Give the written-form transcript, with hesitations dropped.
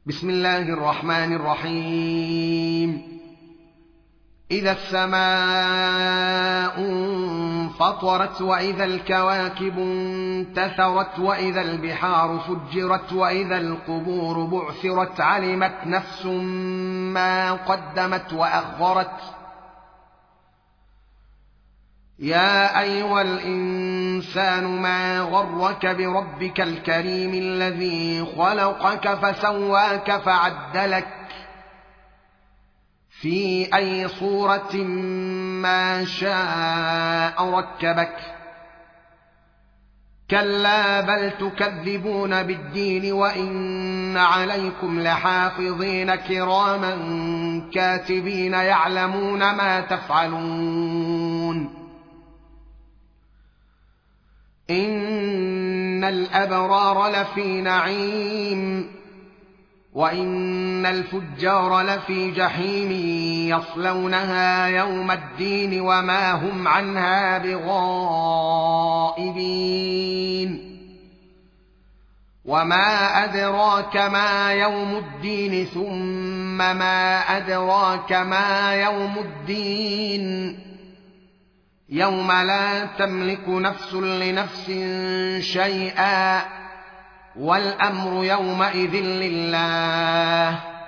بسم الله الرحمن الرحيم. إذا السماء انفطرت وإذا الكواكب انتثرت وإذا البحار فجرت وإذا القبور بعثرت علمت نفس ما قدمت وأخرت. يا أيها الإنسان ما غرك بربك الكريم الذي خلقك فسواك فعدلك في أي صورة ما شاء ركبك. كلا بل تكذبون بالدين وإن عليكم لحافظين كراما كاتبين يعلمون ما تفعلون. إن الأبرار لفي نعيم وإن الفجار لفي جحيم يصلونها يوم الدين وما هم عنها بغائبين. وما أدراك ما يوم الدين ثم ما أدراك ما يوم الدين يوم لا تملك نفس لنفس شيئا والأمر يومئذ لله.